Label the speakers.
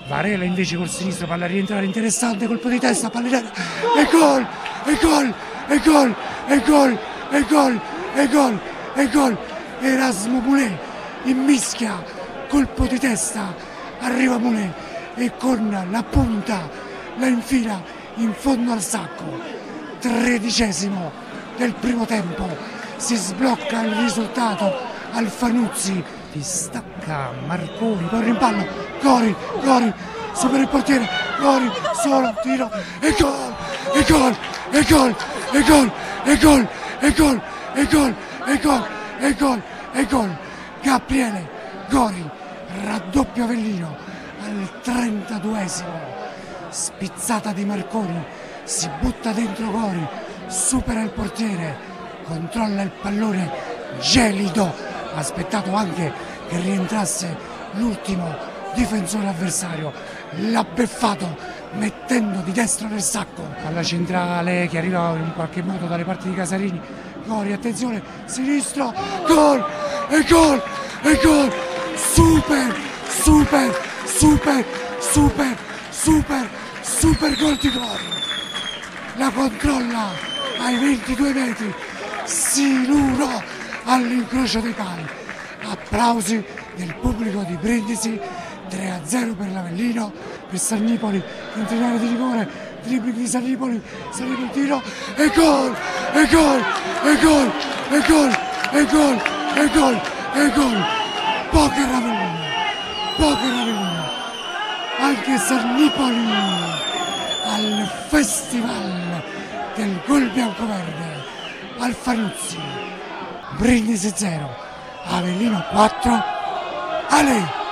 Speaker 1: Varela invece col sinistro, palla a rientrare, interessante, colpo di testa, palla in e gol, e gol, e gol, e gol, e gol, e gol, e gol. Erasmo Mulè immischia, colpo di testa, arriva Mulè e con la punta la infila in fondo al sacco. 13° del primo tempo, si sblocca il risultato. Alfanuzzi distacca Marconi, poi rimpallo, Gori, supera il portiere, Gori, solo tiro e gol, e gol, e gol, e gol, e gol, e gol, e gol, e gol, e gol, e gol. Gabriele Gori raddoppia Avellino al 32°, spizzata di Marconi, si butta dentro Gori, supera il portiere, controlla il pallone gelido, ha aspettato anche che rientrasse l'ultimo difensore avversario, l'ha beffato mettendo di destro nel sacco. Palla centrale che arriva in qualche modo dalle parti di Casarini, Gori, attenzione, sinistro, gol, e gol, e gol, super, super, super, super, super, super gol di Gori. La controlla ai 22 metri, siluro all'incrocio dei pali. Applausi del pubblico di Brindisi. 3-0 per l'Avellino, per Sannipoli entra in area di rigore, dribbling di Sannipoli, Sannipoli tiro e gol, e gol, e gol, e gol, e gol, e gol, e gol. Poker Avellino, poker Avellino, anche Sannipoli al festival del gol biancoverde. Alfanuzzi, Brindisi 0, Avellino 4, Ale!